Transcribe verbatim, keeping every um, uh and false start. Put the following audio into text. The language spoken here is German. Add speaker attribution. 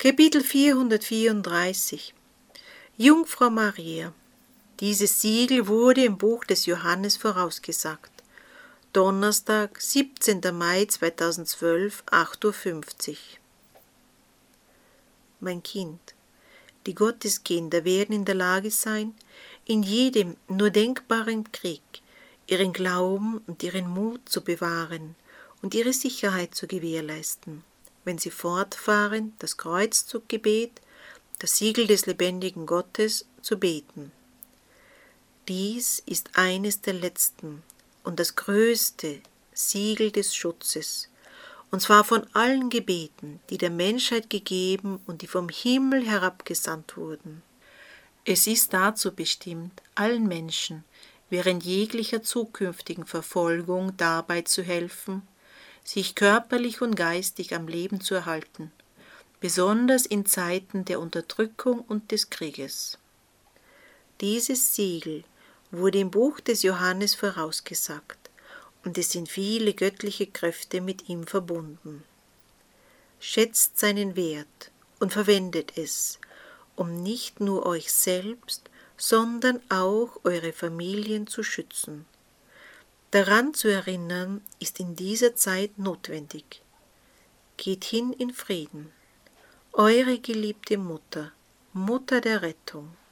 Speaker 1: Kapitel vierhundertvierunddreißig Jungfrau Maria. Dieses Siegel wurde im Buch des Johannes vorausgesagt. Donnerstag, siebzehnter Mai zweitausendzwölf, acht Uhr fünfzig. Mein Kind, die Gotteskinder werden in der Lage sein, in jedem nur denkbaren Krieg ihren Glauben und ihren Mut zu bewahren und ihre Sicherheit zu gewährleisten, wenn sie fortfahren, das Kreuzzuggebet, das Siegel des lebendigen Gottes, zu beten. Dies ist eines der letzten und das größte Siegel des Schutzes, und zwar von allen Gebeten, die der Menschheit gegeben und die vom Himmel herabgesandt wurden. Es ist dazu bestimmt, allen Menschen während jeglicher zukünftigen Verfolgung dabei zu helfen, sich körperlich und geistig am Leben zu erhalten, besonders in Zeiten der Unterdrückung und des Krieges. Dieses Siegel wurde im Buch des Johannes vorausgesagt, und es sind viele göttliche Kräfte mit ihm verbunden. Schätzt seinen Wert und verwendet es, um nicht nur euch selbst, sondern auch eure Familien zu schützen. Daran zu erinnern, ist in dieser Zeit notwendig. Geht hin in Frieden. Eure geliebte Mutter, Mutter der Rettung.